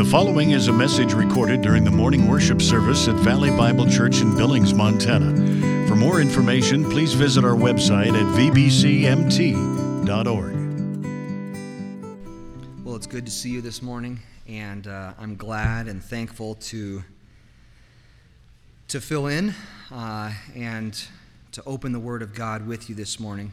following is a message recorded during the morning worship service at Valley Bible Church in Billings, Montana. For more information, please visit our website at vbcmt.org. Well, it's good to see you this morning, and I'm glad and thankful to fill in and to open the Word of God with you this morning.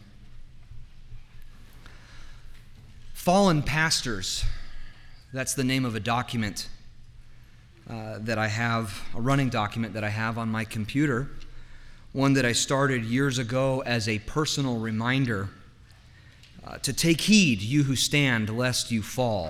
Fallen Pastors. That's the name of a document that I have, a running document that I have on my computer, one that I started years ago as a personal reminder to take heed, you who stand, lest you fall.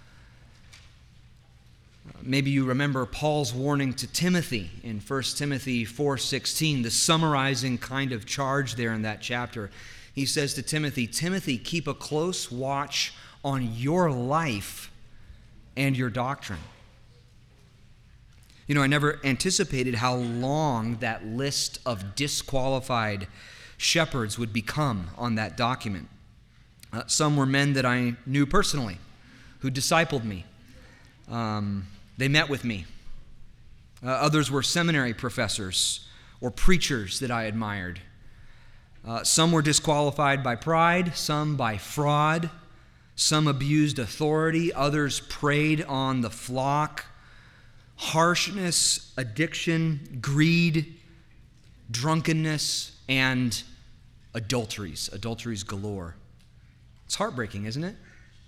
Maybe you remember Paul's warning to Timothy in 1 Timothy 4:16, the summarizing kind of charge there in that chapter. He says to Timothy, "Timothy, keep a close watch on your life and your doctrine." You know, I never anticipated how long that list of disqualified shepherds would become on that document. Some were men that I knew personally, who discipled me. They met with me. Others were seminary professors or preachers that I admired. Some were disqualified by pride, some by fraud. Some abused authority, others preyed on the flock. Harshness, addiction, greed, drunkenness, and adulteries galore. It's heartbreaking, isn't it?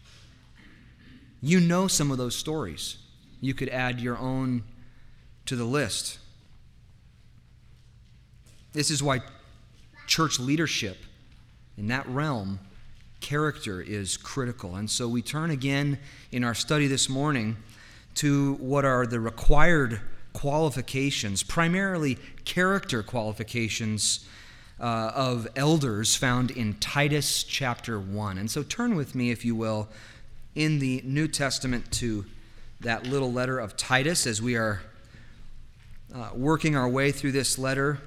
You know some of those stories. You could add your own to the list. This is why church leadership in that realm, character is critical. And so we turn again in our study this morning to what are the required qualifications, primarily character qualifications of elders found in Titus chapter 1. And so turn with me, if you will, in the New Testament to that little letter of Titus as we are working our way through this letter.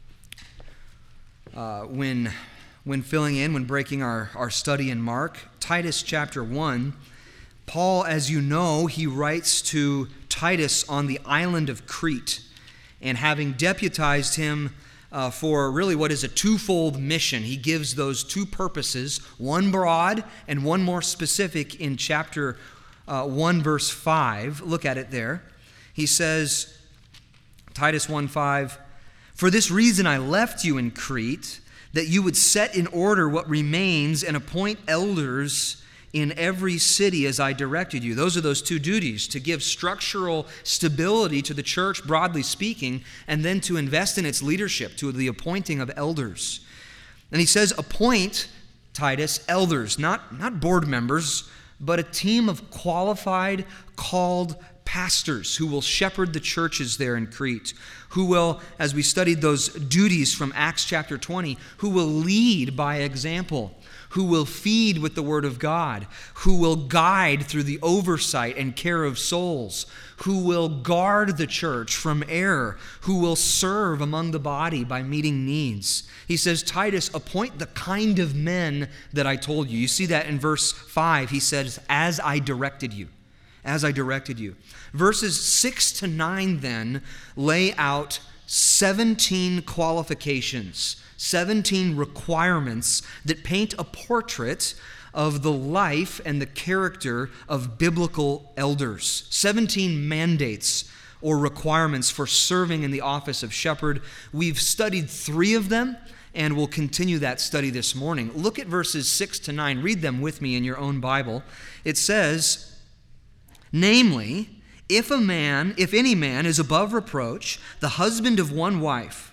When filling in, when breaking our study in Mark, Titus chapter 1, Paul, as you know, he writes to Titus on the island of Crete, and having deputized him for really what is a twofold mission, he gives those two purposes, one broad and one more specific in chapter 1, verse 5. Look at it there. He says, Titus 1:5, "For this reason I left you in Crete, that you would set in order what remains and appoint elders in every city as I directed you." Those are those two duties, to give structural stability to the church, broadly speaking, and then to invest in its leadership, to the appointing of elders. And he says, appoint, Titus, elders, not board members, but a team of qualified, called pastors who will shepherd the churches there in Crete, who will, as we studied those duties from Acts chapter 20, who will lead by example, who will feed with the Word of God, who will guide through the oversight and care of souls, who will guard the church from error, who will serve among the body by meeting needs. He says, Titus, appoint the kind of men that I told you. You see that in verse 5. He says, as I directed you. As I directed you. Verses 6 to 9 then lay out 17 qualifications, 17 requirements that paint a portrait of the life and the character of biblical elders. 17 mandates or requirements for serving in the office of shepherd. We've studied 3 of them, and we'll continue that study this morning. Look at verses 6 to 9. Read them with me in your own Bible. It says, namely, if any man is above reproach, the husband of one wife,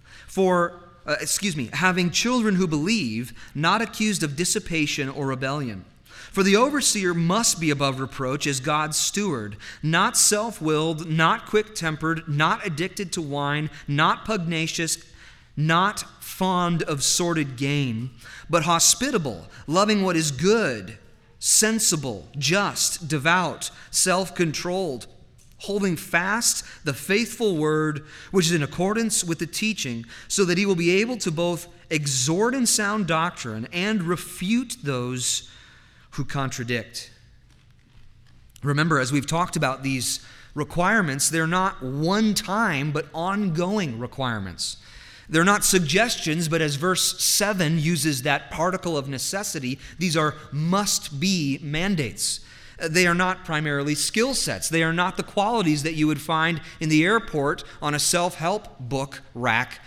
having children who believe, not accused of dissipation or rebellion. For the overseer must be above reproach as God's steward, not self-willed, not quick-tempered, not addicted to wine, not pugnacious, not fond of sordid gain, but hospitable, loving what is good, sensible, just, devout, self-controlled, holding fast the faithful word which is in accordance with the teaching, so that he will be able to both exhort in sound doctrine and refute those who contradict. Remember, as we've talked about these requirements, they're not one-time but ongoing requirements. They're not suggestions, but as verse 7 uses that particle of necessity, these are must-be mandates. They are not primarily skill sets. They are not the qualities that you would find in the airport on a self-help book rack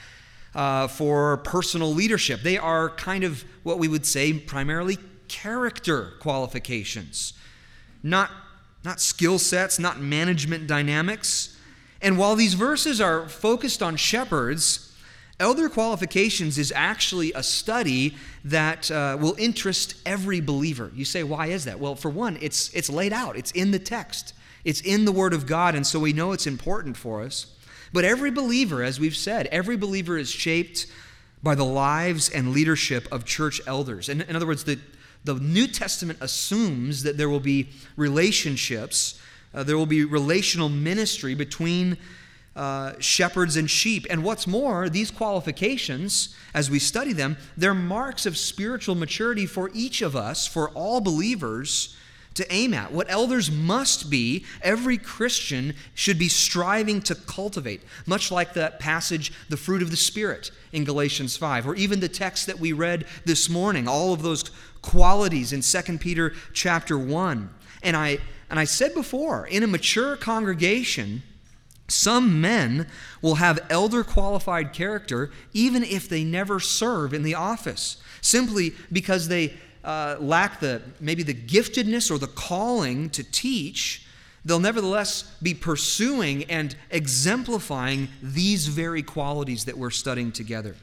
for personal leadership. They are kind of what we would say primarily character qualifications, not skill sets, not management dynamics. And while these verses are focused on shepherds, elder qualifications is actually a study that will interest every believer. You say, why is that? Well, for one, it's laid out. It's in the text. It's in the Word of God, and so we know it's important for us. But every believer, as we've said, every believer is shaped by the lives and leadership of church elders. In other words, the New Testament assumes that there will be relationships, there will be relational ministry between shepherds and sheep. And what's more, these qualifications, as we study them, they're marks of spiritual maturity for each of us, for all believers, to aim at. What elders must be, every Christian should be striving to cultivate, much like that passage, the fruit of the Spirit in Galatians 5, or even the text that we read this morning, all of those qualities in 2 Peter chapter 1. And I said before, in a mature congregation, some men will have elder qualified character even if they never serve in the office, simply because they lack maybe the giftedness or the calling to teach. They'll nevertheless be pursuing and exemplifying these very qualities that we're studying together.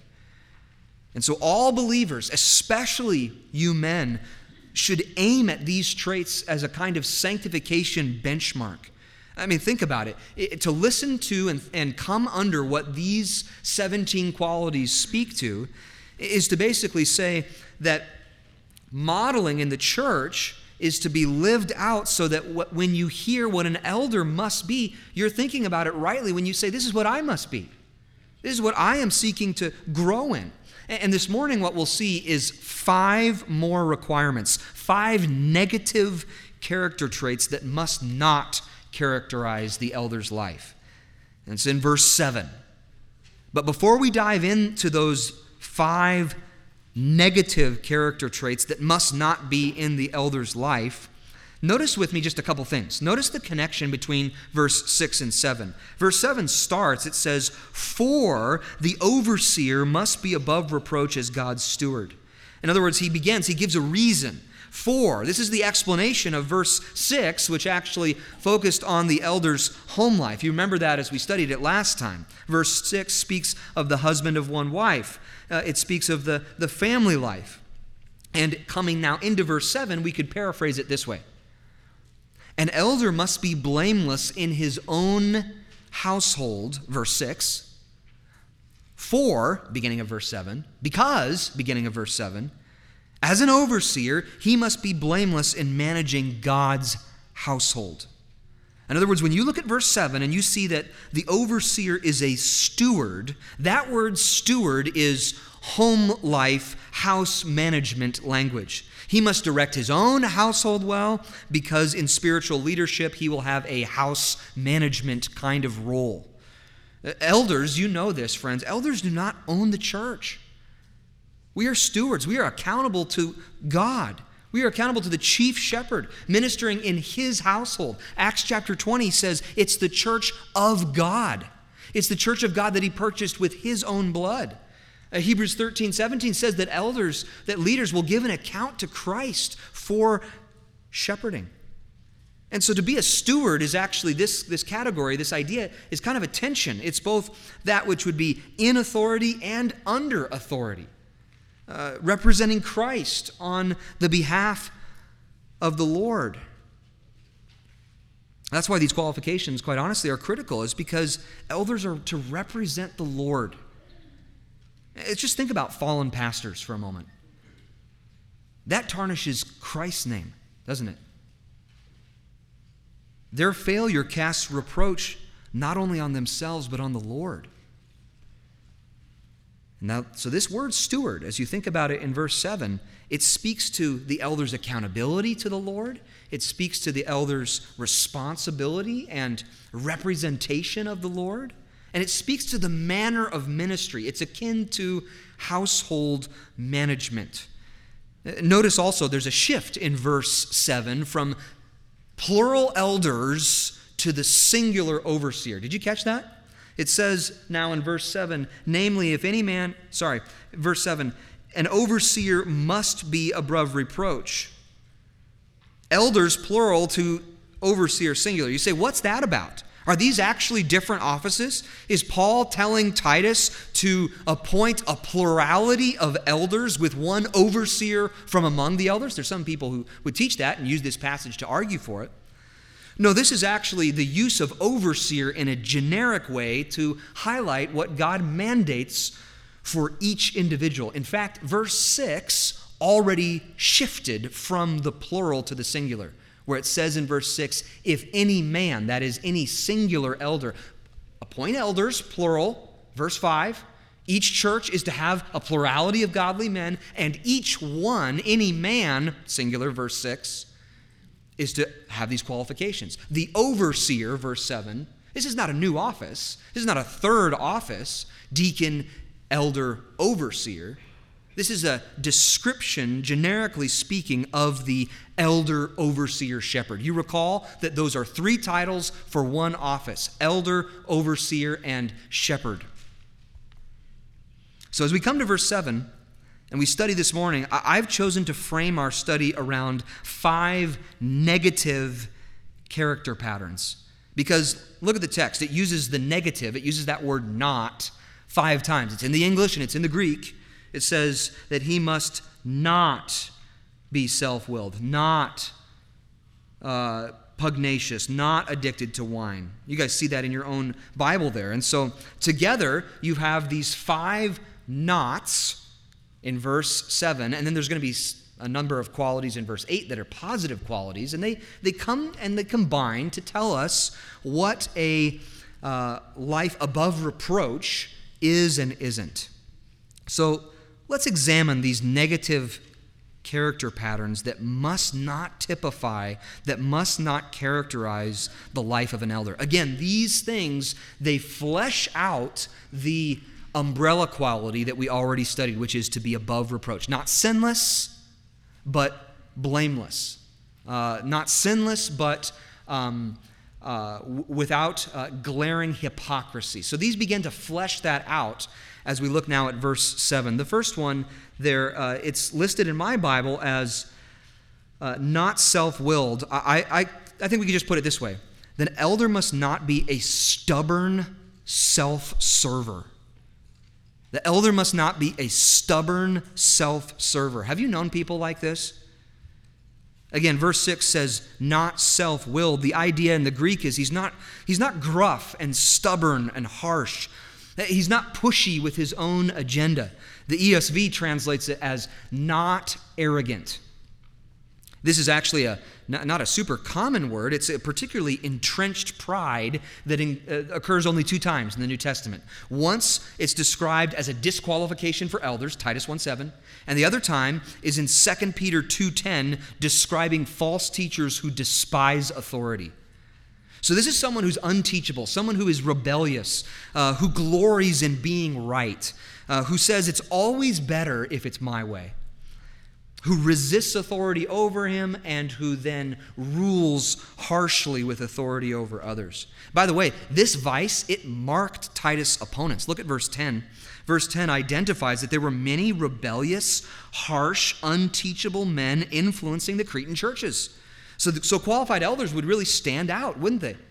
And so all believers, especially you men, should aim at these traits as a kind of sanctification benchmark. I mean, think about it. To listen to and come under what these 17 qualities speak to is to basically say that modeling in the church is to be lived out so that when you hear what an elder must be, you're thinking about it rightly when you say, this is what I must be. This is what I am seeking to grow in. And this morning what we'll see is 5 more requirements, 5 negative character traits that must not characterize the elder's life. And it's in verse 7. But before we dive into those 5 negative character traits that must not be in the elder's life, notice with me just a couple things. Notice the connection between verse 6 and 7. Verse 7 starts, it says, "For the overseer must be above reproach as God's steward." In other words, he gives a reason. For, this is the explanation of verse 6, which actually focused on the elder's home life. You remember that as we studied it last time. Verse 6 speaks of the husband of one wife. It speaks of the family life. And coming now into verse 7, we could paraphrase it this way. An elder must be blameless in his own household, verse 6. For, beginning of verse 7, because, beginning of verse 7, as an overseer, he must be blameless in managing God's household. In other words, when you look at verse 7 and you see that the overseer is a steward, that word steward is home life, house management language. He must direct his own household well because in spiritual leadership he will have a house management kind of role. Elders, you know this, friends, elders do not own the church. We are stewards. We are accountable to God. We are accountable to the chief shepherd ministering in his household. Acts chapter 20 says it's the church of God. It's the church of God that he purchased with his own blood. Hebrews 13:17 says that leaders will give an account to Christ for shepherding. And so to be a steward is actually this category, this idea is kind of a tension. It's both that which would be in authority and under authority. Representing Christ on the behalf of the Lord. That's why these qualifications, quite honestly, are critical, is because elders are to represent the Lord. Just think about fallen pastors for a moment. That tarnishes Christ's name, doesn't it? Their failure casts reproach not only on themselves, but on the Lord. Now, so this word steward, as you think about it in verse 7, it speaks to the elder's accountability to the Lord. It speaks to the elder's responsibility and representation of the Lord. And it speaks to the manner of ministry. It's akin to household management. Notice also there's a shift in verse 7 from plural elders to the singular overseer. Did you catch that? It says now in verse 7, namely, verse 7, an overseer must be above reproach. Elders, plural, to overseer, singular. You say, what's that about? Are these actually different offices? Is Paul telling Titus to appoint a plurality of elders with one overseer from among the elders? There's some people who would teach that and use this passage to argue for it. No, this is actually the use of overseer in a generic way to highlight what God mandates for each individual. In fact, verse 6 already shifted from the plural to the singular, where it says in verse 6, if any man, that is any singular elder, appoint elders, plural, verse 5, each church is to have a plurality of godly men, and each one, any man, singular, verse 6, is to have these qualifications. The overseer, verse 7, this is not a new office. This is not a third office, deacon, elder, overseer. This is a description, generically speaking, of the elder, overseer, shepherd. You recall that those are three titles for one office: elder, overseer, and shepherd. So as we come to verse 7, and we study this morning, I've chosen to frame our study around 5 negative character patterns. Because look at the text. It uses the negative. It uses that word not 5 times. It's in the English and it's in the Greek. It says that he must not be self-willed, not pugnacious, not addicted to wine. You guys see that in your own Bible there. And so together you have these 5 nots in verse 7, and then there's going to be a number of qualities in verse 8 that are positive qualities, and they come and they combine to tell us what a life above reproach is and isn't. So let's examine these negative character patterns that must not typify, that must not characterize the life of an elder. Again, these things, they flesh out the umbrella quality that we already studied, which is to be above reproach. Not sinless, but blameless. Not sinless, but without glaring hypocrisy. So these begin to flesh that out as we look now at verse 7. The first one there, it's listed in my Bible as not self-willed. I think we could just put it this way. An elder must not be a stubborn self-server. The elder must not be a stubborn self-server. Have you known people like this? Again, verse 6 says, not self-willed. The idea in the Greek is he's not gruff and stubborn and harsh. He's not pushy with his own agenda. The ESV translates it as not arrogant. This is actually not a super common word. It's a particularly entrenched pride that occurs only 2 times in the New Testament. Once, it's described as a disqualification for elders, Titus 1:7, and the other time is in 2 Peter 2:10, describing false teachers who despise authority. So this is someone who's unteachable, someone who is rebellious, who glories in being right, who says it's always better if it's my way, who resists authority over him and who then rules harshly with authority over others. By the way, this vice, it marked Titus' opponents. Look at verse 10. Verse 10 identifies that there were many rebellious, harsh, unteachable men influencing the Cretan churches. So qualified elders would really stand out, wouldn't they?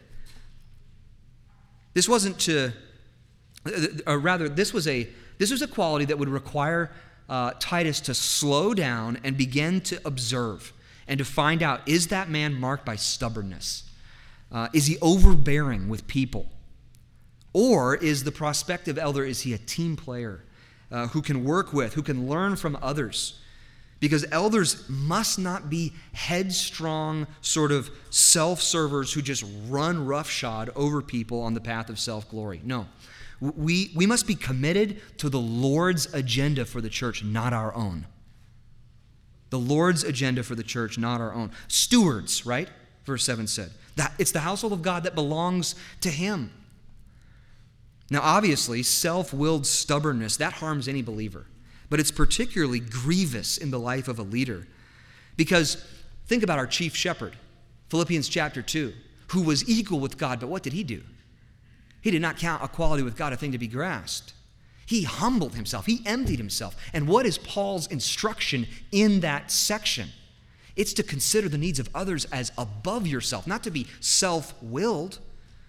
This wasn't to, rather, this was a quality that would require Titus to slow down and begin to observe and to find out, is that man marked by stubbornness? Is he overbearing with people? Or is the prospective elder, is he a team player who can work with, who can learn from others? Because elders must not be headstrong sort of self-servers who just run roughshod over people on the path of self-glory. No. We must be committed to the Lord's agenda for the church, not our own. The Lord's agenda for the church, not our own. Stewards, right? Verse 7 said. It's the household of God that belongs to Him. Now, obviously, self-willed stubbornness, that harms any believer. But it's particularly grievous in the life of a leader. Because think about our chief shepherd, Philippians chapter 2, who was equal with God, but what did he do? He did not count equality with God a thing to be grasped. He humbled himself. He emptied himself. And what is Paul's instruction in that section? It's to consider the needs of others as above yourself, not to be self-willed.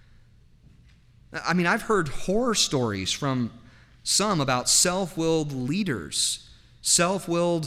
I mean, I've heard horror stories from some about self-willed leaders, self-willed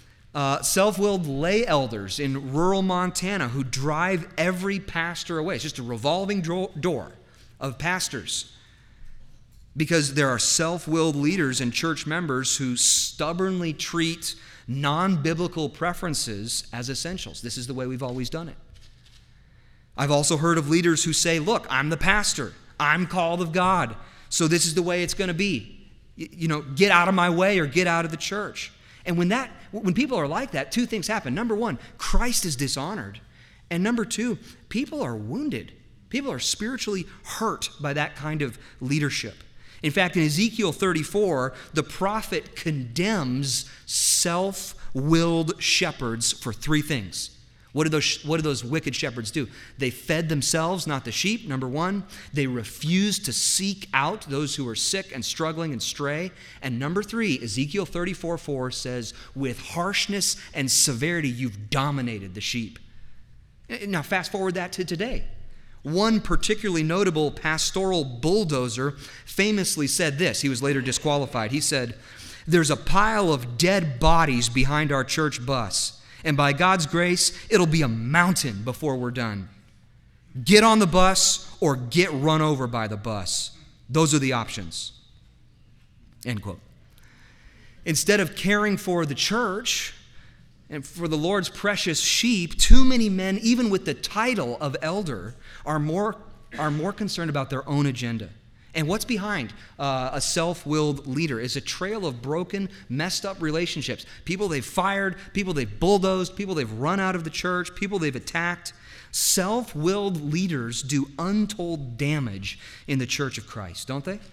lay elders in rural Montana who drive every pastor away. It's just a revolving door of pastors. Because there are self-willed leaders and church members who stubbornly treat non-biblical preferences as essentials. This is the way we've always done it. I've also heard of leaders who say, look, I'm the pastor. I'm called of God. So this is the way it's going to be. Get out of my way or get out of the church. And when people are like that, two things happen. Number one, Christ is dishonored. And number two, people are wounded. People are spiritually hurt by that kind of leadership. In fact, in Ezekiel 34, the prophet condemns self-willed shepherds for three things. What do those wicked shepherds do? They fed themselves, not the sheep, number one. They refused to seek out those who are sick and struggling and stray. And number three, Ezekiel 34:4 says, with harshness and severity, you've dominated the sheep. Now, fast forward that to today. One particularly notable pastoral bulldozer famously said this. He was later disqualified. He said, there's a pile of dead bodies behind our church bus, and by God's grace, it'll be a mountain before we're done. Get on the bus or get run over by the bus. Those are the options. End quote. Instead of caring for the church and for the Lord's precious sheep, too many men, even with the title of elder, are more concerned about their own agenda. And what's behind a self-willed leader is a trail of broken, messed up relationships. People they've fired, people they've bulldozed, people they've run out of the church, people they've attacked. Self-willed leaders do untold damage in the church of Christ, don't they?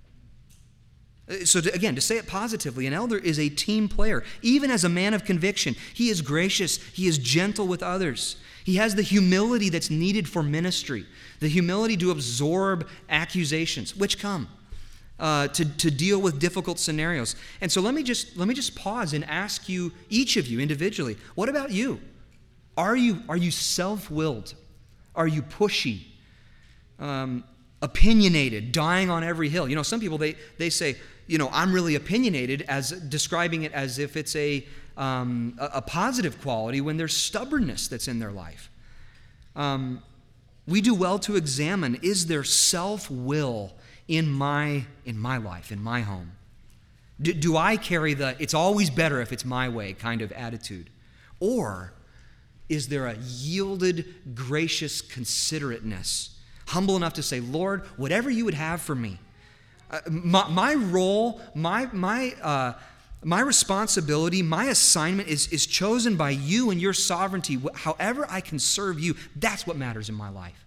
So to say it positively, an elder is a team player. Even as a man of conviction, he is gracious, he is gentle with others. He has the humility that's needed for ministry, the humility to absorb accusations, which come to deal with difficult scenarios. And so let me just pause and ask you, each of you individually, what about you? Are you self-willed? Are you pushy? Opinionated, dying on every hill? Some people, they say, I'm really opinionated, as describing it as if it's a positive quality when there's stubbornness that's in their life. We do well to examine, is there self-will in my life, in my home? Do I carry the it's always better if it's my way kind of attitude? Or is there a yielded, gracious considerateness, humble enough to say, Lord, whatever you would have for me, my role, my responsibility, my assignment is chosen by you and your sovereignty. However I can serve you, that's what matters in my life.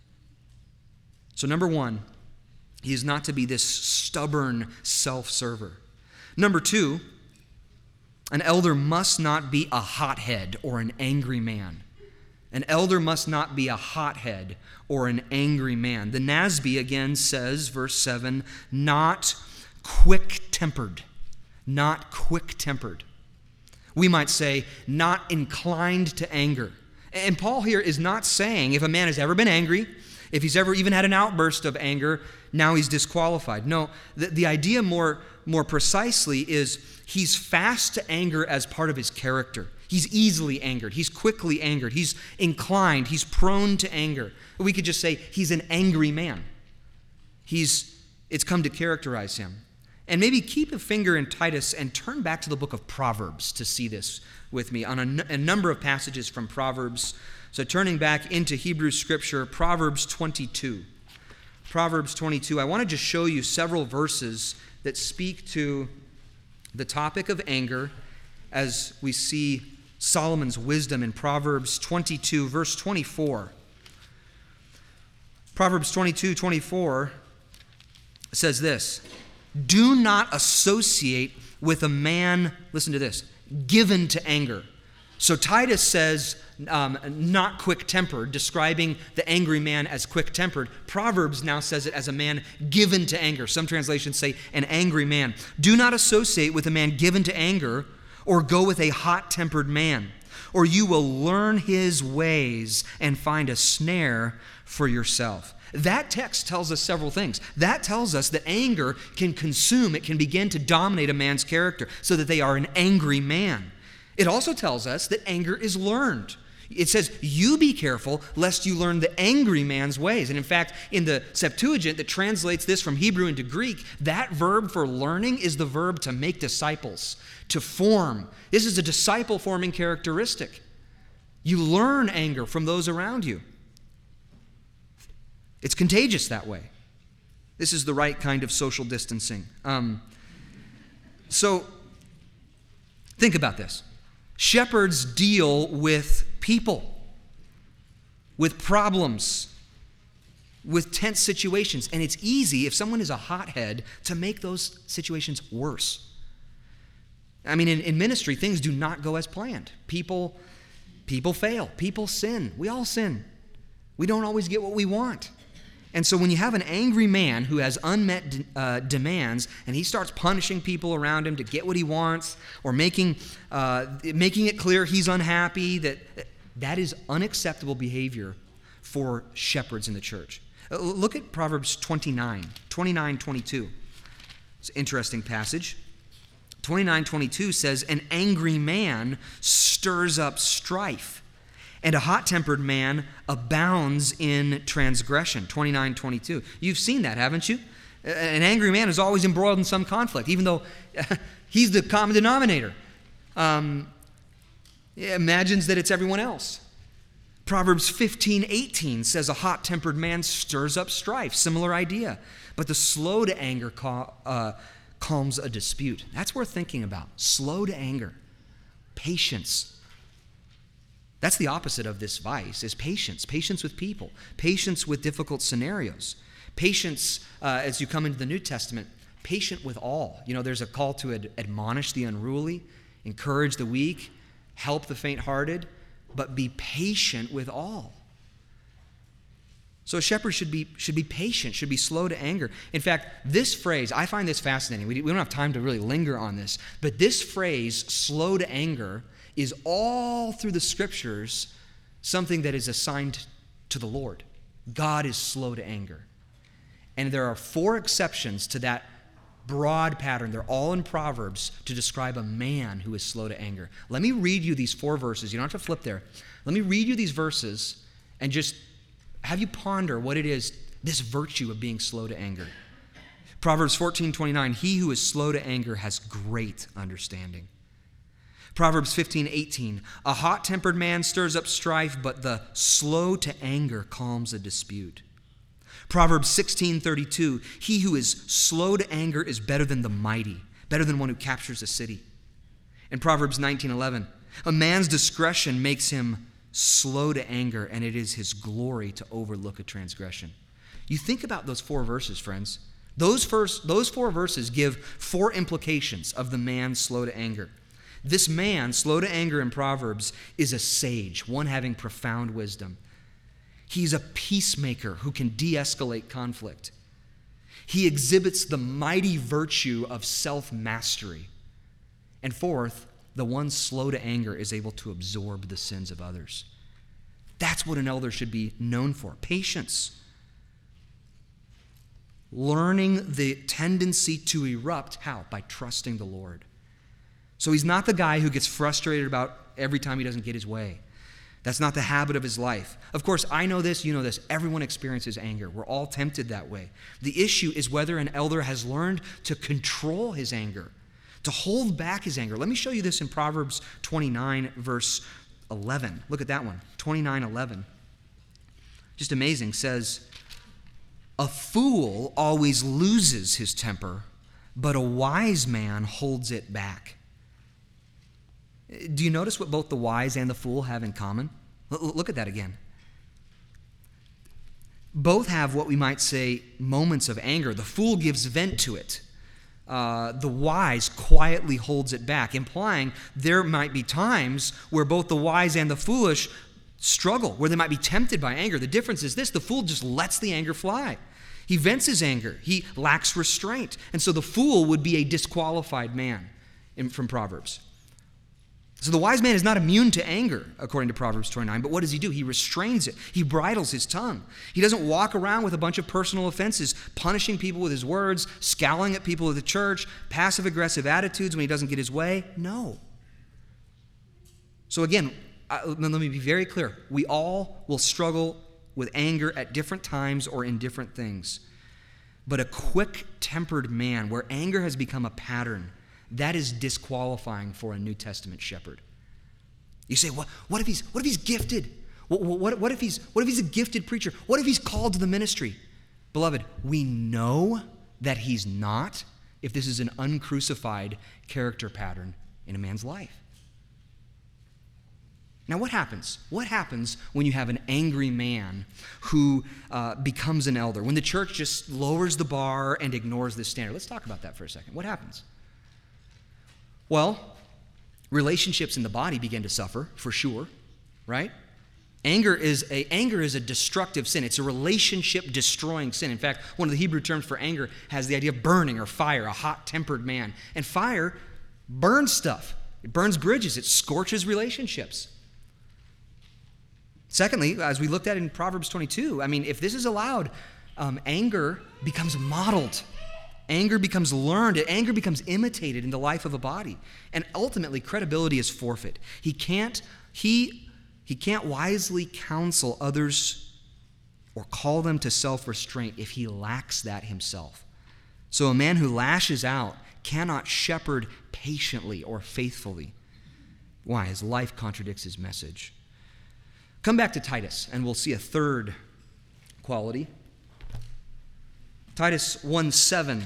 So number one, he is not to be this stubborn self-server. Number two, an elder must not be a hothead or an angry man. An elder must not be a hothead or an angry man. The NASB again says, verse 7, not quick-tempered. Not quick-tempered. We might say, not inclined to anger. And Paul here is not saying if a man has ever been angry, if he's ever even had an outburst of anger, now he's disqualified. No, the idea more precisely is he's fast to anger as part of his character. He's easily angered. He's quickly angered. He's inclined. He's prone to anger. We could just say he's an angry man. It's come to characterize him. And maybe keep a finger in Titus and turn back to the book of Proverbs to see this with me on a number of passages from Proverbs. So turning back into Hebrew Scripture, Proverbs 22. Proverbs 22. I want to just show you several verses that speak to the topic of anger as we see Solomon's wisdom in Proverbs 22, verse 24. Proverbs 22:24 says this, "Do not associate with a man," listen to this, "given to anger." So Titus says, not quick-tempered, describing the angry man as quick-tempered. Proverbs now says it as a man given to anger. Some translations say an angry man. Do not associate with a man given to anger, or go with a hot-tempered man, or you will learn his ways and find a snare for yourself. That text tells us several things. That tells us that anger can consume, it can begin to dominate a man's character so that they are an angry man. It also tells us that anger is learned. It says, you be careful lest you learn the angry man's ways. And in fact, in the Septuagint that translates this from Hebrew into Greek, that verb for learning is the verb to make disciples, to form. This is a disciple-forming characteristic. You learn anger from those around you. It's contagious that way. This is the right kind of social distancing. So, think about this. Shepherds deal with people, with problems, with tense situations. And it's easy, if someone is a hothead, to make those situations worse. I mean, in ministry, things do not go as planned. People fail. People sin. We all sin. We don't always get what we want. And so when you have an angry man who has unmet demands and he starts punishing people around him to get what he wants, or making it clear he's unhappy, that is unacceptable behavior for shepherds in the church. Look at Proverbs 29:22. It's an interesting passage. 29:22 says, "An angry man stirs up strife, and a hot-tempered man abounds in transgression." 29:22. You've seen that, haven't you? An angry man is always embroiled in some conflict, even though he's the common denominator. Imagines that it's everyone else. Proverbs 15:18 says, "A hot-tempered man stirs up strife." Similar idea. But the slow to anger calms a dispute. That's worth thinking about. Slow to anger. Patience. That's the opposite of this vice, is patience. Patience with people. Patience with difficult scenarios. Patience, as you come into the New Testament, patient with all. You know, there's a call to admonish the unruly, encourage the weak, help the faint-hearted, but be patient with all. So a shepherd should be patient, should be slow to anger. In fact, this phrase, I find this fascinating. We don't have time to really linger on this, but this phrase, slow to anger, is all through the Scriptures something that is assigned to the Lord. God is slow to anger. And there are 4 exceptions to that broad pattern. They're all in Proverbs to describe a man who is slow to anger. Let me read you these 4 verses. You don't have to flip there. Let me read you these verses and just have you ponder what it is, this virtue of being slow to anger. Proverbs 14:29, "He who is slow to anger has great understanding." Proverbs 15:18, "A hot-tempered man stirs up strife, but the slow to anger calms a dispute." Proverbs 16:32, "He who is slow to anger is better than the mighty, better than one who captures a city." And Proverbs 19:11, "A man's discretion makes him slow to anger, and it is his glory to overlook a transgression." You think about those 4 verses, friends. Those 4 verses give 4 implications of the man slow to anger. This man, slow to anger in Proverbs, is a sage, one having profound wisdom. He's a peacemaker who can de-escalate conflict. He exhibits the mighty virtue of self-mastery. And 4th, the one slow to anger is able to absorb the sins of others. That's what an elder should be known for. Patience. Learning the tendency to erupt. How? By trusting the Lord. So he's not the guy who gets frustrated about every time he doesn't get his way. That's not the habit of his life. Of course, I know this, you know this. Everyone experiences anger. We're all tempted that way. The issue is whether an elder has learned to control his anger, to hold back his anger. Let me show you this in Proverbs 29, verse 11. Look at that one, 29:11. Just amazing. Says, A fool always loses his temper, but a wise man holds it back. Do you notice what both the wise and the fool have in common? Look at that again. Both have what we might say moments of anger. The fool gives vent to it. The wise quietly holds it back, implying there might be times where both the wise and the foolish struggle, where they might be tempted by anger. The difference is this: the fool just lets the anger fly. He vents his anger. He lacks restraint. And so the fool would be a disqualified man from Proverbs. So the wise man is not immune to anger, according to Proverbs 29, but what does he do? He restrains it. He bridles his tongue. He doesn't walk around with a bunch of personal offenses, punishing people with his words, scowling at people at the church, passive-aggressive attitudes when he doesn't get his way. No. So again, let me be very clear. We all will struggle with anger at different times or in different things. But a quick-tempered man, where anger has become a pattern, that is disqualifying for a New Testament shepherd. You say, what if he's gifted? What if he's a gifted preacher? What if he's called to the ministry? Beloved, we know that he's not if this is an uncrucified character pattern in a man's life. Now, what happens? What happens when you have an angry man who becomes an elder? When the church just lowers the bar and ignores this standard? Let's talk about that for a second. What happens? Well, relationships in the body begin to suffer, for sure, right? Anger is a destructive sin. It's a relationship-destroying sin. In fact, one of the Hebrew terms for anger has the idea of burning or fire, a hot-tempered man. And fire burns stuff. It burns bridges. It scorches relationships. Secondly, as we looked at in Proverbs 22, if this is allowed, anger becomes modeled. Anger becomes learned. Anger becomes imitated in the life of a body. And ultimately, credibility is forfeit. He can't wisely counsel others or call them to self-restraint if he lacks that himself. So a man who lashes out cannot shepherd patiently or faithfully. Why? His life contradicts his message. Come back to Titus, and we'll see a third quality. Titus 1:7,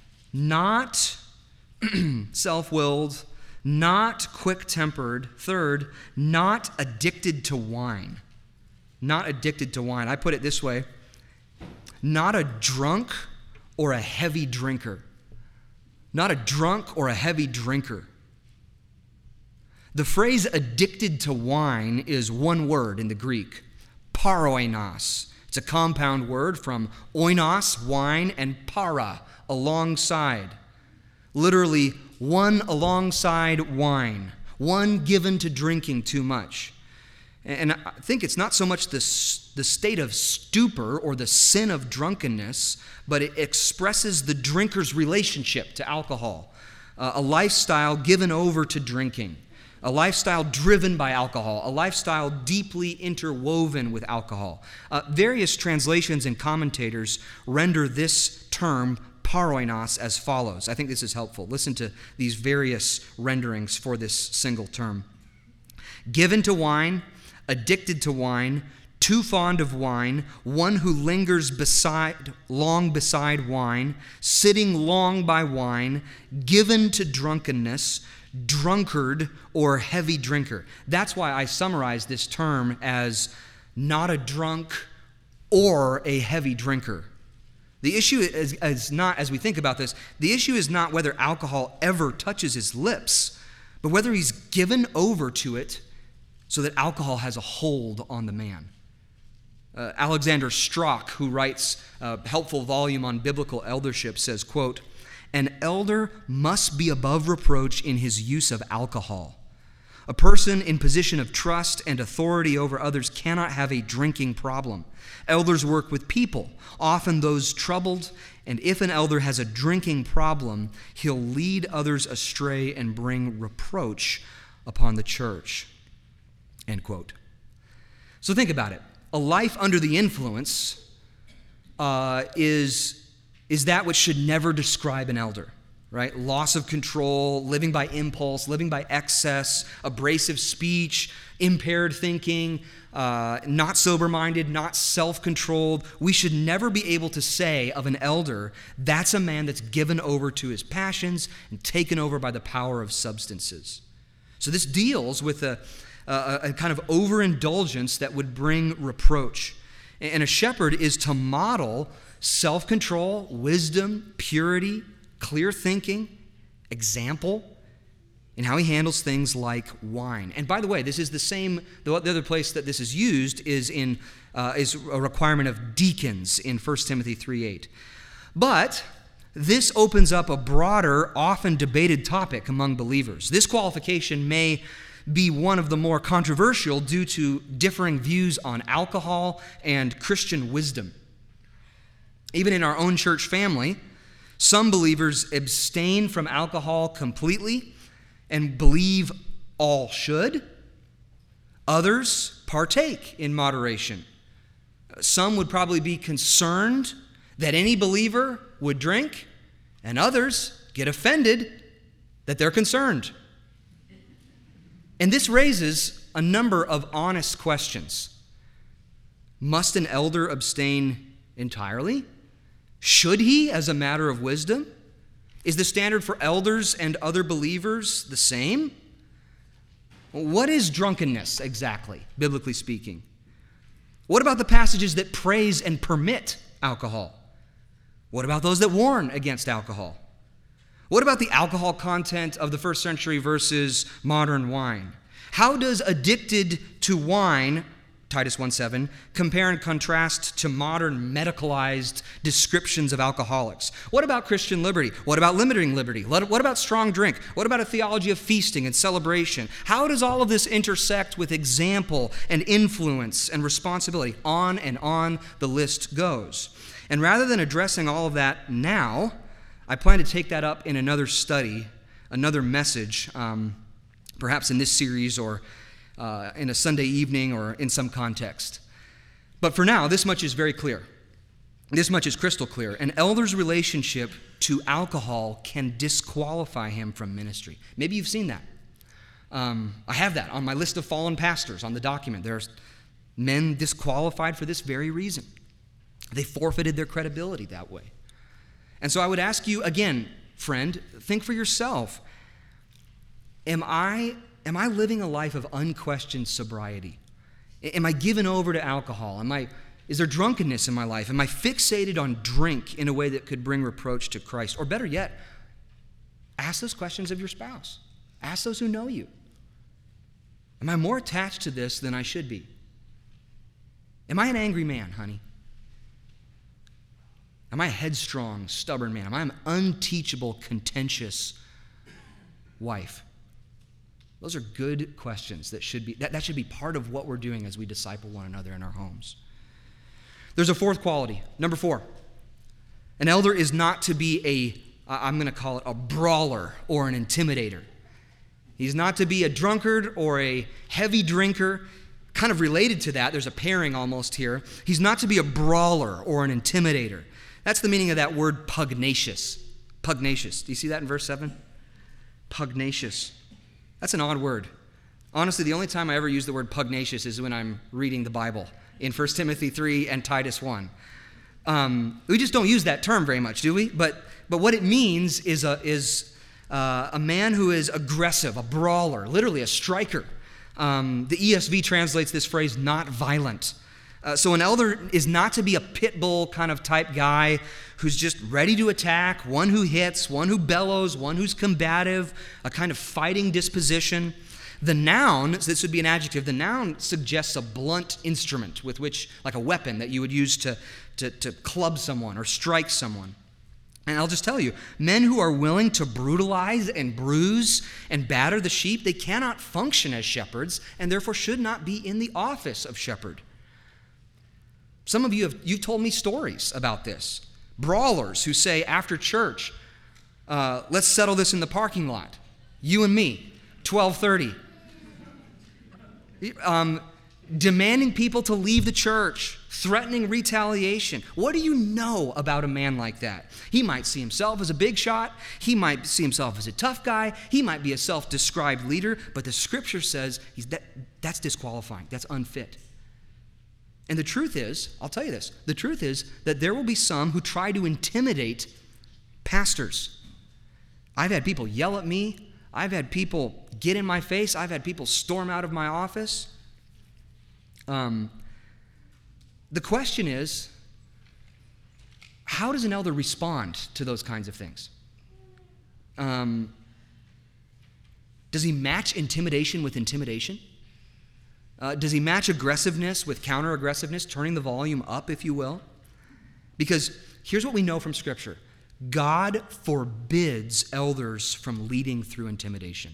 not self-willed, not quick-tempered. Third, not addicted to wine. Not addicted to wine. I put it this way: not a drunk or a heavy drinker. Not a drunk or a heavy drinker. The phrase addicted to wine is one word in the Greek, paroinos. It's a compound word from oinos, wine, and para, alongside. Literally, one alongside wine, one given to drinking too much. And I think it's not so much the state of stupor or the sin of drunkenness, but it expresses the drinker's relationship to alcohol, a lifestyle given over to drinking. A lifestyle driven by alcohol, a lifestyle deeply interwoven with alcohol. Various translations and commentators render this term, paroinos, as follows. I think this is helpful. Listen to these various renderings for this single term. Given to wine, addicted to wine, too fond of wine, one who lingers long beside wine, sitting long by wine, given to drunkenness, drunkard or heavy drinker. That's why I summarize this term as not a drunk or a heavy drinker. The issue is not, as we think about this, the issue is not whether alcohol ever touches his lips, but whether he's given over to it so that alcohol has a hold on the man. Alexander Strauch, who writes a helpful volume on biblical eldership, says, quote, "An elder must be above reproach in his use of alcohol. A person in position of trust and authority over others cannot have a drinking problem. Elders work with people, often those troubled, and if an elder has a drinking problem, he'll lead others astray and bring reproach upon the church." End quote. So think about it. A life under the influence is that which should never describe an elder, right? Loss of control, living by impulse, living by excess, abrasive speech, impaired thinking, not sober-minded, not self-controlled. We should never be able to say of an elder, that's a man that's given over to his passions and taken over by the power of substances. So this deals with a kind of overindulgence that would bring reproach. And a shepherd is to model self-control, wisdom, purity, clear thinking, example in how he handles things like wine. And by the way, this is the other place that this is used is a requirement of deacons in 1 Timothy 3:8. But this opens up a broader, often debated topic among believers. This qualification may be one of the more controversial due to differing views on alcohol and Christian wisdom. Even in our own church family, some believers abstain from alcohol completely and believe all should. Others partake in moderation. Some would probably be concerned that any believer would drink, and others get offended that they're concerned. And this raises a number of honest questions. Must an elder abstain entirely? Should he, as a matter of wisdom? Is the standard for elders and other believers the same? What is drunkenness exactly, biblically speaking? What about the passages that praise and permit alcohol? What about those that warn against alcohol? What about the alcohol content of the first century versus modern wine? How does addicted to wine, Titus 1:7, compare and contrast to modern medicalized descriptions of alcoholics? What about Christian liberty? What about limiting liberty? What about strong drink? What about a theology of feasting and celebration? How does all of this intersect with example and influence and responsibility? On and on the list goes. And rather than addressing all of that now, I plan to take that up in another study, another message, perhaps in this series or in a Sunday evening or in some context. But for now, this much is very clear. This much is crystal clear. An elder's relationship to alcohol can disqualify him from ministry. Maybe you've seen that. I have that on my list of fallen pastors on the document. There's men disqualified for this very reason. They forfeited their credibility that way. And so I would ask you again, friend, think for yourself. Am I living a life of unquestioned sobriety? Am I given over to alcohol? Is there drunkenness in my life? Am I fixated on drink in a way that could bring reproach to Christ? Or better yet, ask those questions of your spouse. Ask those who know you. Am I more attached to this than I should be? Am I an angry man, honey? Am I a headstrong, stubborn man? Am I an unteachable, contentious wife? Those are good questions that should be part of what we're doing as we disciple one another in our homes. There's a fourth quality. Number 4. An elder is not to be I'm going to call it a brawler or an intimidator. He's not to be a drunkard or a heavy drinker. Kind of related to that, there's a pairing almost here. He's not to be a brawler or an intimidator. That's the meaning of that word pugnacious. Pugnacious. Do you see that in verse 7? Pugnacious. That's an odd word. Honestly, the only time I ever use the word pugnacious is when I'm reading the Bible in 1 Timothy 3 and Titus 1. We just don't use that term very much, do we? But what it means is a man who is aggressive, a brawler, literally a striker. The ESV translates this phrase, not violent. So an elder is not to be a pit bull kind of type guy who's just ready to attack, one who hits, one who bellows, one who's combative, a kind of fighting disposition. The noun, this would be an adjective, the noun suggests a blunt instrument with which, like a weapon that you would use to club someone or strike someone. And I'll just tell you, men who are willing to brutalize and bruise and batter the sheep, they cannot function as shepherds and therefore should not be in the office of shepherd. Some of you you've told me stories about this. Brawlers who say after church, let's settle this in the parking lot. You and me, 12:30. demanding people to leave the church, threatening retaliation. What do you know about a man like that? He might see himself as a big shot. He might see himself as a tough guy. He might be a self-described leader, but the scripture says that's disqualifying. That's unfit. And the truth is, I'll tell you this, the truth is that there will be some who try to intimidate pastors. I've had people yell at me. I've had people get in my face. I've had people storm out of my office. The question is, how does an elder respond to those kinds of things? Does he match intimidation with intimidation? Does he match aggressiveness with counter-aggressiveness, turning the volume up, if you will? Because here's what we know from Scripture. God forbids elders from leading through intimidation.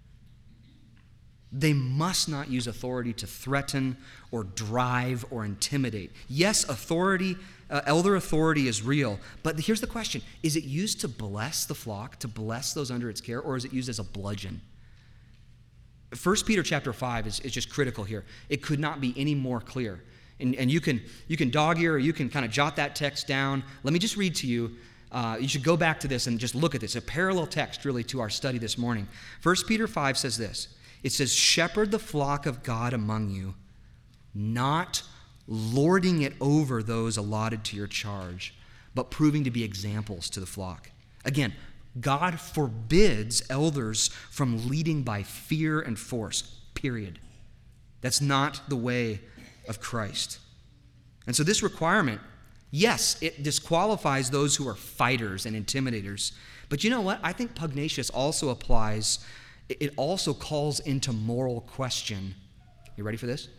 They must not use authority to threaten or drive or intimidate. Yes, authority, elder authority is real, but here's the question. Is it used to bless the flock, to bless those under its care, or is it used as a bludgeon? 1 Peter chapter 5 is just critical here. It could not be any more clear. And you can dog ear, or you can kind of jot that text down. Let me just read to you. You should go back to this and just look at this. A parallel text, really, to our study this morning. 1 Peter 5 says this. It says, shepherd the flock of God among you, not lording it over those allotted to your charge, but proving to be examples to the flock. Again, God forbids elders from leading by fear and force, period. That's not the way of Christ. And so this requirement, yes, it disqualifies those who are fighters and intimidators. But you know what? I think pugnacious also applies. It also calls into moral question. You ready for this?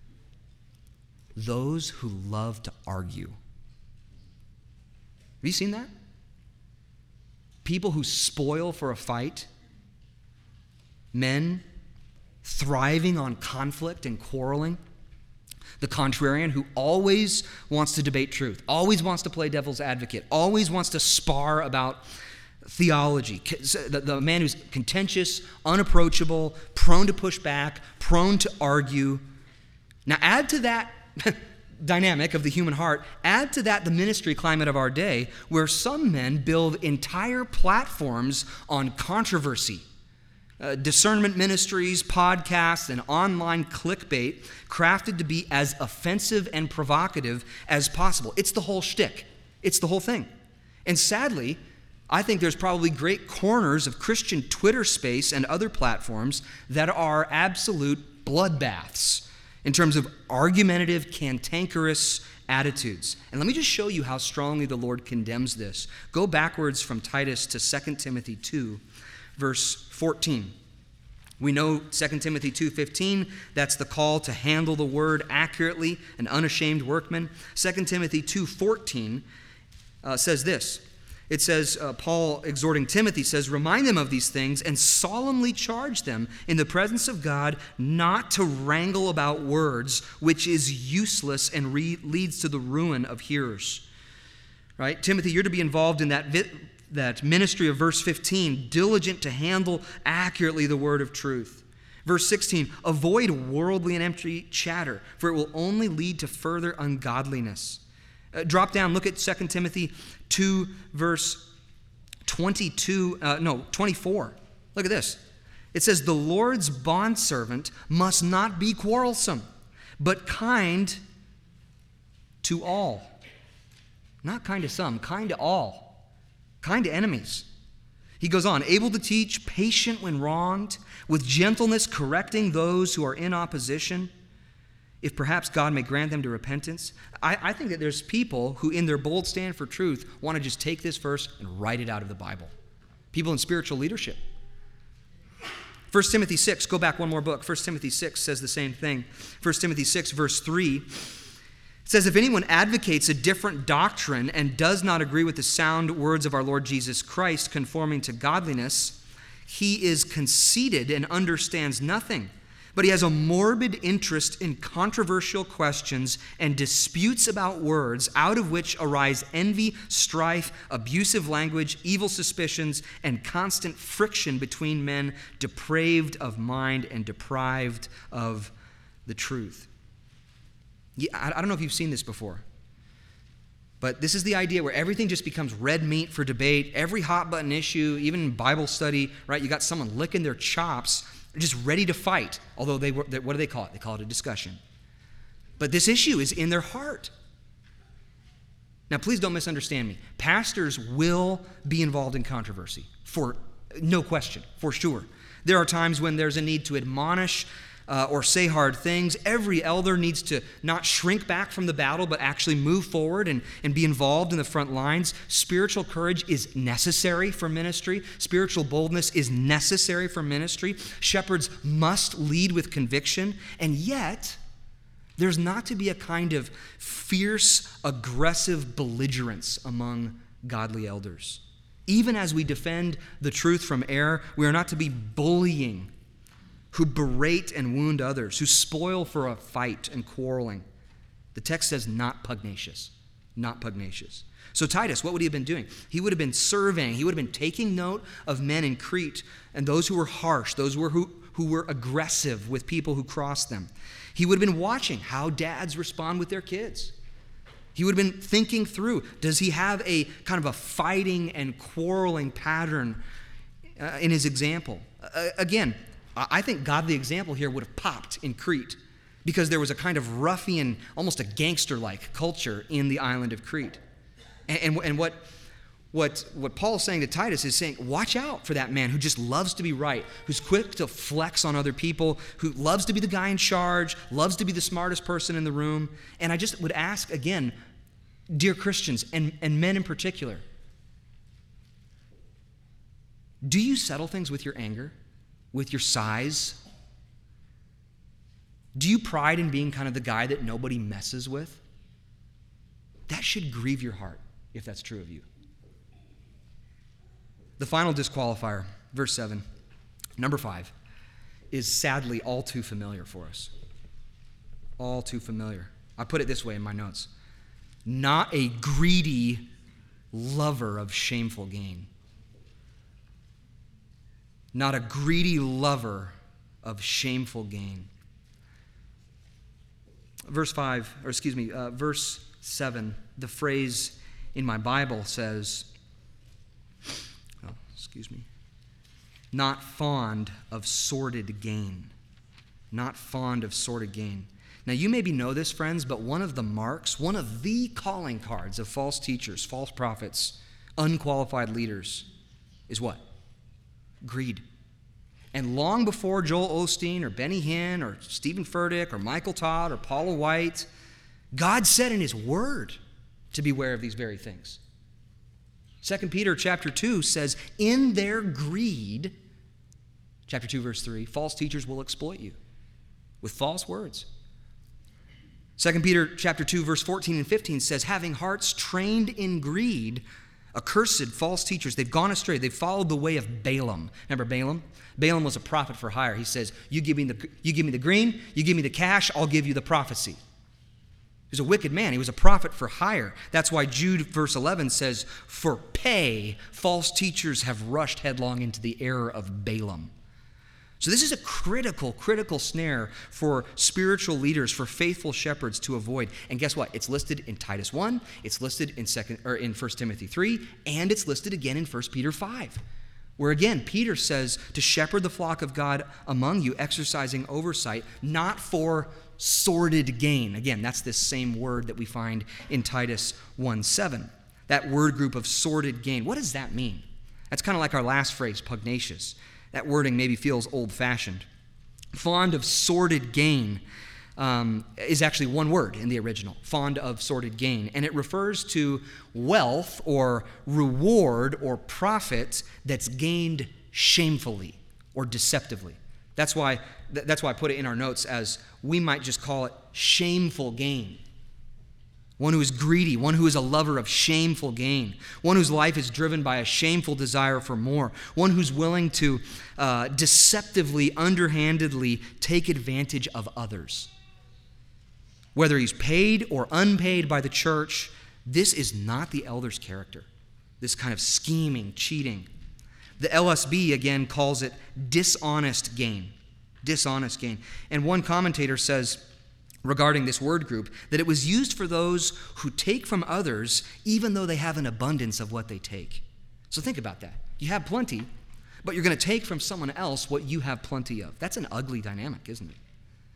Those who love to argue. Have you seen that? People who spoil for a fight. Men thriving on conflict and quarreling. The contrarian who always wants to debate truth, always wants to play devil's advocate, always wants to spar about theology. The man who's contentious, unapproachable, prone to push back, prone to argue. Now add to that dynamic of the human heart, add to that the ministry climate of our day, where some men build entire platforms on controversy. Discernment ministries, podcasts, and online clickbait crafted to be as offensive and provocative as possible. It's the whole shtick. It's the whole thing. And sadly, I think there's probably great corners of Christian Twitter space and other platforms that are absolute bloodbaths in terms of argumentative, cantankerous attitudes. And let me just show you how strongly the Lord condemns this. Go backwards from Titus to 2 Timothy 2, verse 14. We know 2 Timothy 2:15, that's the call to handle the word accurately, an unashamed workman. 2 Timothy 2:14 says this. It says, Paul exhorting Timothy says, remind them of these things and solemnly charge them in the presence of God not to wrangle about words, which is useless and leads to the ruin of hearers. Right? Timothy, you're to be involved in that ministry of verse 15, diligent to handle accurately the word of truth. Verse 16, avoid worldly and empty chatter, for it will only lead to further ungodliness. Drop down, look at 2 Timothy 2, verse 24. Look at this. It says, the Lord's bondservant must not be quarrelsome, but kind to all. Not kind to some, kind to all. Kind to enemies. He goes on, able to teach, patient when wronged, with gentleness correcting those who are in opposition, if perhaps God may grant them to repentance. I think that there's people who in their bold stand for truth want to just take this verse and write it out of the Bible. People in spiritual leadership. 1 Timothy 6, go back one more book. 1 Timothy 6 says the same thing. 1 Timothy 6, verse 3, it says, if anyone advocates a different doctrine and does not agree with the sound words of our Lord Jesus Christ conforming to godliness, he is conceited and understands nothing. But he has a morbid interest in controversial questions and disputes about words, out of which arise envy, strife, abusive language, evil suspicions, and constant friction between men depraved of mind and deprived of the truth. I don't know if you've seen this before, but this is the idea where everything just becomes red meat for debate. Every hot button issue, even in Bible study, right? You got someone licking their chops, just ready to fight. Although what do they call it? They call it a discussion. But this issue is in their heart. Now, please don't misunderstand me. Pastors will be involved in controversy, for no question, for sure. There are times when there's a need to admonish or say hard things. Every elder needs to not shrink back from the battle, but actually move forward and be involved in the front lines. Spiritual courage is necessary for ministry. Spiritual boldness is necessary for ministry. Shepherds must lead with conviction, and yet there's not to be a kind of fierce, aggressive belligerence among godly elders. Even as we defend the truth from error, we are not to be bullying, who berate and wound others, who spoil for a fight and quarreling. The text says not pugnacious, not pugnacious. So Titus, what would he have been doing? He would have been surveying, he would have been taking note of men in Crete and those who were harsh, those who were aggressive with people who crossed them. He would have been watching how dads respond with their kids. He would have been thinking through, does he have a kind of a fighting and quarreling pattern in his example? Again, I think godly example here would have popped in Crete because there was a kind of ruffian, almost a gangster-like culture in the island of Crete. And what Paul is saying to Titus is saying, watch out for that man who just loves to be right, who's quick to flex on other people, who loves to be the guy in charge, loves to be the smartest person in the room. And I just would ask again, dear Christians, and men in particular, do you settle things with your anger, with your size? Do you pride in being kind of the guy that nobody messes with? That should grieve your heart if that's true of you. The final disqualifier, verse 7, number 5, is sadly all too familiar for us. All too familiar. I put it this way in my notes. Not a greedy lover of shameful gain. Not a greedy lover of shameful gain. Verse 7, the phrase in my Bible says, not fond of sordid gain. Not fond of sordid gain. Now, you maybe know this, friends, but one of the marks, one of the calling cards of false teachers, false prophets, unqualified leaders is what? Greed. And long before Joel Osteen or Benny Hinn or Stephen Furtick or Michael Todd or Paula White, God said in His Word to beware of these very things. 2 Peter chapter 2 says, in their greed, chapter 2, verse 3, false teachers will exploit you with false words. 2 Peter chapter 2, verse 14 and 15 says, having hearts trained in greed, accursed false teachers, they've gone astray, they've followed the way of Balaam. Remember Balaam? Balaam was a prophet for hire. He says, you give me the green, you give me the cash, I'll give you the prophecy. He was a wicked man. He was a prophet for hire. That's why Jude, verse 11, says, for pay, false teachers have rushed headlong into the error of Balaam. So this is a critical snare for spiritual leaders, for faithful shepherds to avoid. And guess what? It's listed in Titus 1, it's listed in 1 Timothy 3, and it's listed again in 1 Peter 5. Where again, Peter says to shepherd the flock of God among you, exercising oversight, not for sordid gain. Again, that's this same word that we find in Titus 1:7. That word group of sordid gain. What does that mean? That's kind of like our last phrase, pugnacious. That wording maybe feels old-fashioned. Fond of sordid gain is actually one word in the original, fond of sordid gain. And it refers to wealth or reward or profit that's gained shamefully or deceptively. That's why I put it in our notes as we might just call it shameful gain. One who is greedy, one who is a lover of shameful gain, one whose life is driven by a shameful desire for more, one who's willing to deceptively, underhandedly take advantage of others. Whether he's paid or unpaid by the church, this is not the elder's character, this kind of scheming, cheating. The LSB, again, calls it dishonest gain. Dishonest gain. And one commentator says, regarding this word group, that it was used for those who take from others even though they have an abundance of what they take. So think about that. You have plenty, but you're going to take from someone else what you have plenty of. That's an ugly dynamic, isn't it?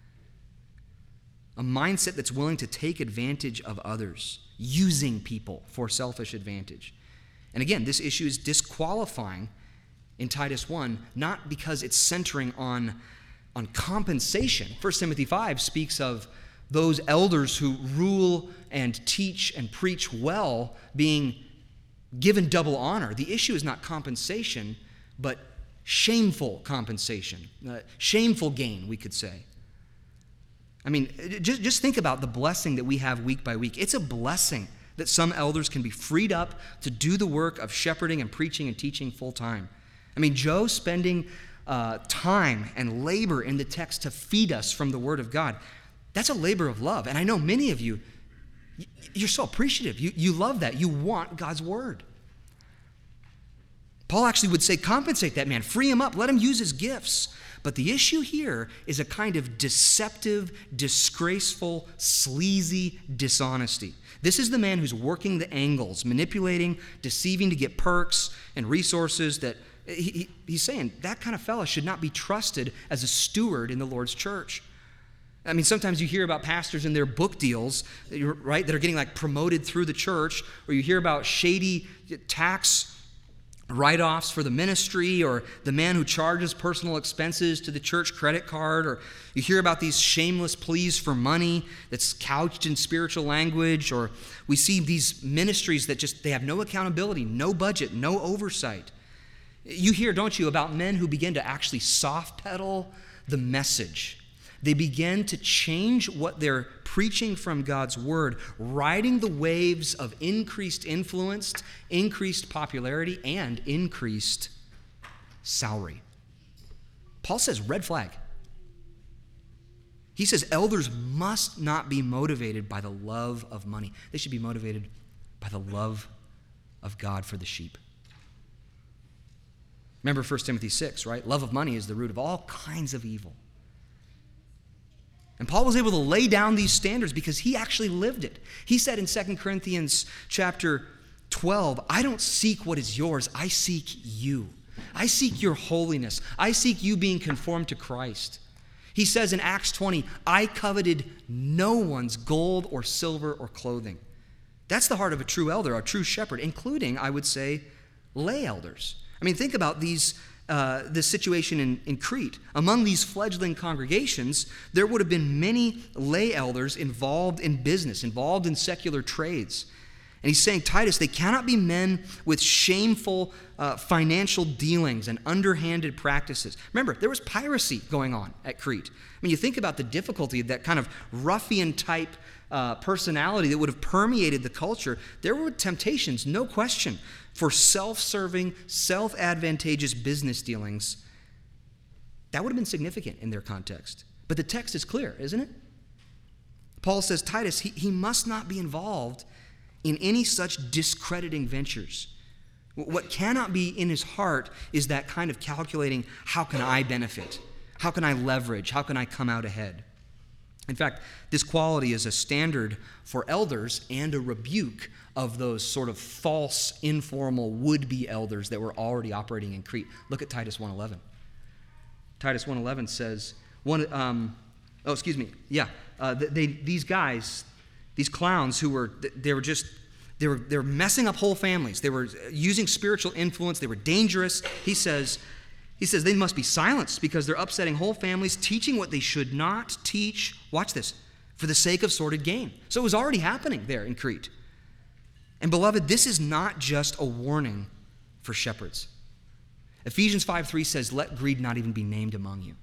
A mindset that's willing to take advantage of others, using people for selfish advantage. And again, this issue is disqualifying in Titus 1, not because it's centering on compensation. 1 Timothy 5 speaks of those elders who rule and teach and preach well being given double honor. The issue is not compensation, but shameful compensation, shameful gain, we could say. I mean, just think about the blessing that we have week by week. It's a blessing that some elders can be freed up to do the work of shepherding and preaching and teaching full time. I mean, Joe spending time and labor in the text to feed us from the Word of God, that's a labor of love. And I know many of you, you're so appreciative. You love that. You want God's Word. Paul actually would say, compensate that man, free him up, let him use his gifts. But the issue here is a kind of deceptive, disgraceful, sleazy dishonesty. This is the man who's working the angles, manipulating, deceiving to get perks and resources that he's saying that kind of fella should not be trusted as a steward in the Lord's church. I mean, sometimes you hear about pastors and their book deals, right, that are getting like promoted through the church, or you hear about shady tax write-offs for the ministry, or the man who charges personal expenses to the church credit card, or you hear about these shameless pleas for money that's couched in spiritual language, or we see these ministries that just, they have no accountability, no budget, no oversight. You hear, don't you, about men who begin to actually soft pedal the message. They begin to change what they're preaching from God's Word, riding the waves of increased influence, increased popularity, and increased salary. Paul says, red flag. He says elders must not be motivated by the love of money. They should be motivated by the love of God for the sheep. Remember 1 Timothy 6, right? Love of money is the root of all kinds of evil. And Paul was able to lay down these standards because he actually lived it. He said in 2 Corinthians chapter 12, I don't seek what is yours, I seek you. I seek your holiness. I seek you being conformed to Christ. He says in Acts 20, I coveted no one's gold or silver or clothing. That's the heart of a true elder, a true shepherd, including, I would say, lay elders. I mean, think about this situation in Crete. Among these fledgling congregations, there would have been many lay elders involved in business, involved in secular trades. And he's saying, Titus, they cannot be men with shameful financial dealings and underhanded practices. Remember, there was piracy going on at Crete. I mean, you think about the difficulty of that kind of ruffian-type personality that would have permeated the culture. There were temptations, no question, for self-serving, self-advantageous business dealings. That would have been significant in their context. But the text is clear, isn't it? Paul says, Titus, he must not be involved in any such discrediting ventures. What cannot be in his heart is that kind of calculating, how can I benefit? How can I leverage? How can I come out ahead? In fact, this quality is a standard for elders and a rebuke of those sort of false, informal, would-be elders that were already operating in Crete. Look at Titus 1:11. Titus 1:11 says, these guys, these clowns who were messing up whole families. They were using spiritual influence. They were dangerous. He says they must be silenced because they're upsetting whole families, teaching what they should not teach. Watch this, for the sake of sordid gain. So it was already happening there in Crete. And beloved, this is not just a warning for shepherds. Ephesians 5:3 says, let greed not even be named among you.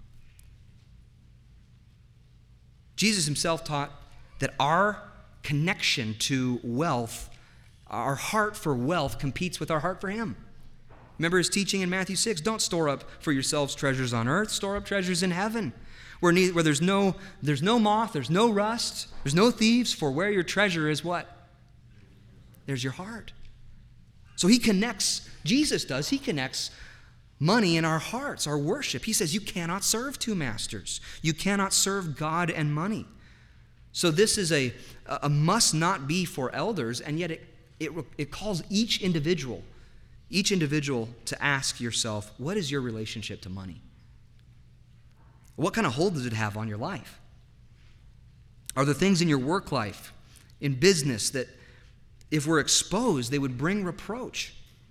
Jesus himself taught that our connection to wealth, our heart for wealth, competes with our heart for him. Remember his teaching in Matthew 6, don't store up for yourselves treasures on earth, store up treasures in heaven, where there's no moth, there's no rust, there's no thieves, for where your treasure is what? There's your heart. So Jesus connects money in our hearts, our worship. He says you cannot serve two masters. You cannot serve God and money. So this is a must not be for elders, and yet it calls each individual to ask yourself, what is your relationship to money? What kind of hold does it have on your life? Are there things in your work life, in business, that if we're exposed, they would bring reproach?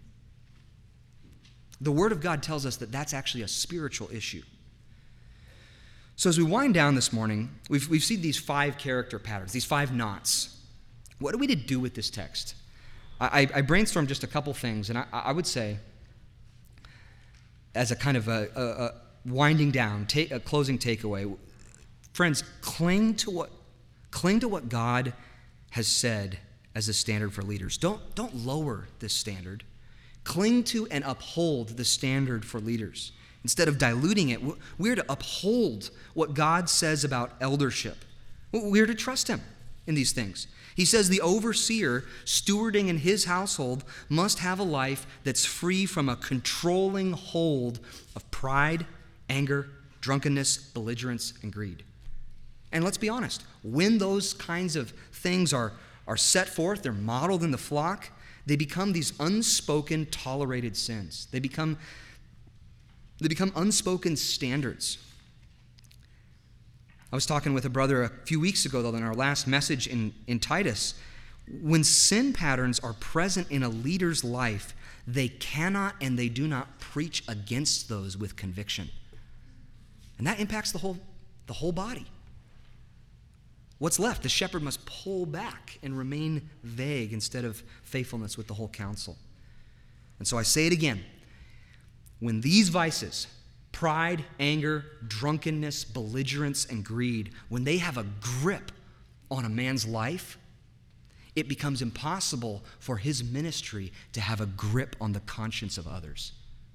The Word of God tells us that that's actually a spiritual issue. So as we wind down this morning, we've seen these 5 character patterns, these 5 knots. What are we to do with this text? I brainstormed just a couple things, and I would say, as a kind of a winding down, a closing takeaway, friends, cling to what God has said as a standard for leaders. Don't lower this standard. Cling to and uphold the standard for leaders. Instead of diluting it, we're to uphold what God says about eldership. We're to trust him in these things. He says the overseer stewarding in his household must have a life that's free from a controlling hold of pride, anger, drunkenness, belligerence, and greed. And let's be honest, when those kinds of things are set forth, they're modeled in the flock, they become these unspoken, tolerated sins. They become unspoken standards. I was talking with a brother a few weeks ago, though, in our last message in Titus. When sin patterns are present in a leader's life, they cannot and they do not preach against those with conviction. And that impacts the whole body. What's left? The shepherd must pull back and remain vague instead of faithfulness with the whole counsel. And so I say it again. When these vices, pride, anger, drunkenness, belligerence, and greed, when they have a grip on a man's life, it becomes impossible for his ministry to have a grip on the conscience of others.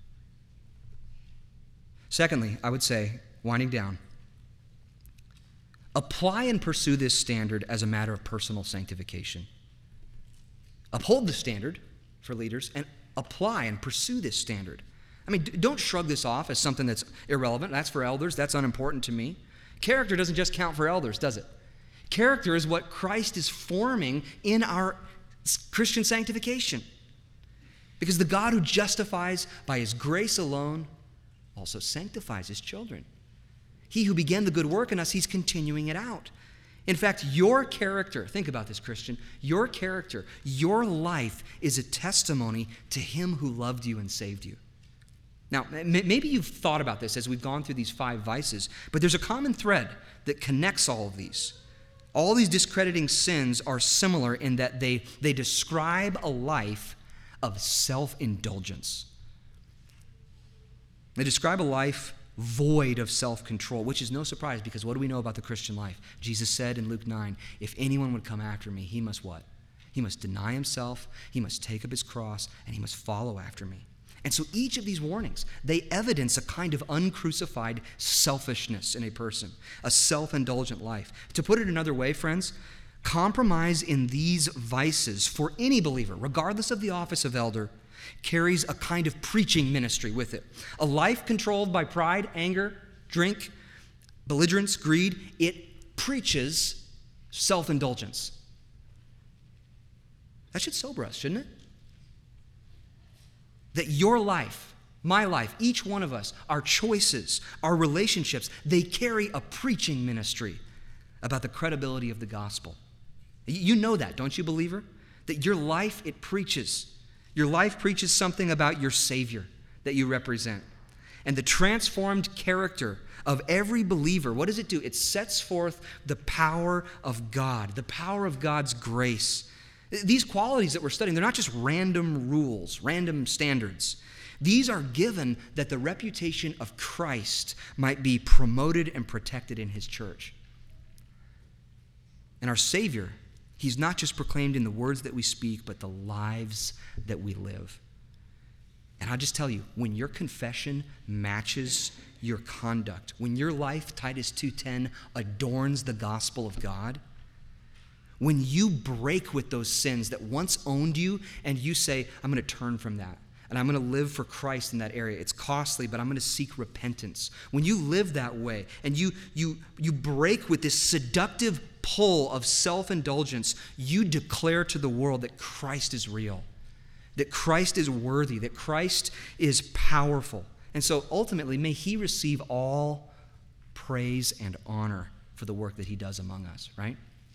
Secondly, I would say, winding down, apply and pursue this standard as a matter of personal sanctification. Uphold the standard for leaders and apply and pursue this standard. I mean, don't shrug this off as something that's irrelevant. That's for elders. That's unimportant to me. Character doesn't just count for elders, does it? Character is what Christ is forming in our Christian sanctification. Because the God who justifies by his grace alone also sanctifies his children. He who began the good work in us, he's continuing it out. In fact, your character, think about this, Christian, your character, your life is a testimony to him who loved you and saved you. Now, maybe you've thought about this as we've gone through these 5 vices, but there's a common thread that connects all of these. All these discrediting sins are similar in that they describe a life of self-indulgence. They describe a life void of self-control, which is no surprise because what do we know about the Christian life? Jesus said in Luke 9, if anyone would come after me, he must what? He must deny himself, he must take up his cross, and he must follow after me. And so each of these warnings, they evidence a kind of uncrucified selfishness in a person, a self-indulgent life. To put it another way, friends, compromise in these vices for any believer, regardless of the office of elder, carries a kind of preaching ministry with it. A life controlled by pride, anger, drink, belligerence, greed, it preaches self-indulgence. That should sober us, shouldn't it? That your life, my life, each one of us, our choices, our relationships, they carry a preaching ministry about the credibility of the gospel. You know that, don't you, believer? That your life, it preaches. Your life preaches something about your Savior that you represent. And the transformed character of every believer, what does it do? It sets forth the power of God, the power of God's grace. These qualities that we're studying, they're not just random rules, random standards. These are given that the reputation of Christ might be promoted and protected in his church. And our Savior, he's not just proclaimed in the words that we speak, but the lives that we live. And I'll just tell you, when your confession matches your conduct, when your life, Titus 2:10, adorns the gospel of God, when you break with those sins that once owned you and you say, I'm going to turn from that and I'm going to live for Christ in that area. It's costly, but I'm going to seek repentance. When you live that way and you break with this seductive pull of self-indulgence, you declare to the world that Christ is real, that Christ is worthy, that Christ is powerful. And so ultimately, may he receive all praise and honor for the work that he does among us, right?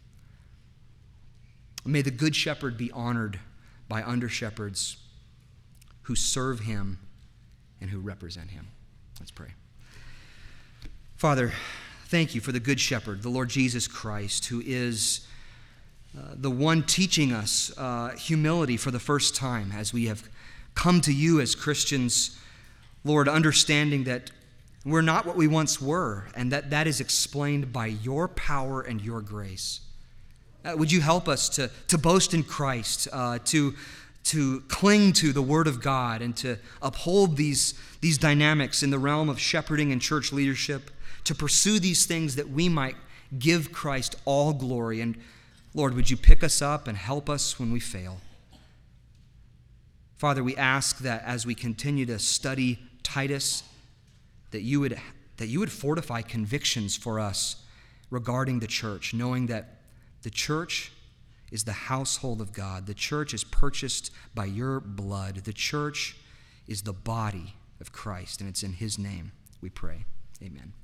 May the Good Shepherd be honored by under-shepherds who serve him and who represent him. Let's pray. Father, thank you for the Good Shepherd, the Lord Jesus Christ, who is the one teaching us humility for the first time as we have come to you as Christians, Lord, understanding that we're not what we once were, and that is explained by your power and your grace. Would you help us to boast in Christ, to cling to the Word of God, and to uphold these dynamics in the realm of shepherding and church leadership, to pursue these things that we might give Christ all glory. And Lord, would you pick us up and help us when we fail? Father, we ask that as we continue to study Titus, that you would fortify convictions for us regarding the church, knowing that the church is the household of God. The church is purchased by your blood. The church is the body of Christ, and it's in his name we pray. Amen.